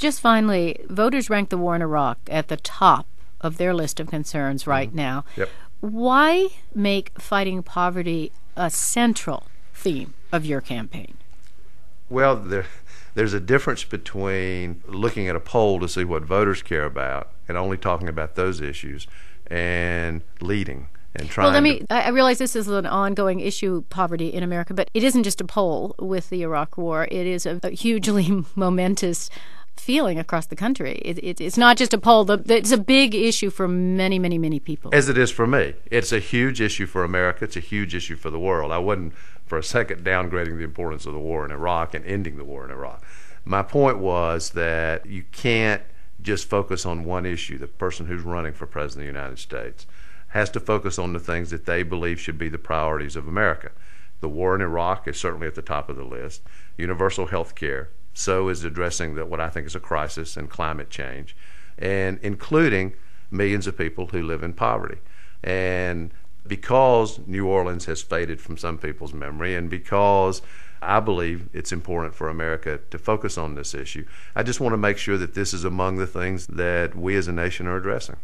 Just finally, voters rank the war in Iraq at the top of their list of concerns right now. Yep. Why make fighting poverty a central theme of your campaign? Well, there's a difference between looking at a poll to see what voters care about and only talking about those issues and leading and trying I realize this is an ongoing issue, poverty in America, but it isn't just a poll with the Iraq War. It is a hugely momentous feeling across the country. It's not just a poll. It's a big issue for many, many, many people. As it is for me. It's a huge issue for America. It's a huge issue for the world. I wasn't for a second downgrading the importance of the war in Iraq and ending the war in Iraq. My point was that you can't just focus on one issue. The person who's running for president of the United States has to focus on the things that they believe should be the priorities of America. The war in Iraq is certainly at the top of the list. Universal health care. So is addressing what I think is a crisis in climate change, and including millions of people who live in poverty. And because New Orleans has faded from some people's memory, and because I believe it's important for America to focus on this issue, I just want to make sure that this is among the things that we as a nation are addressing.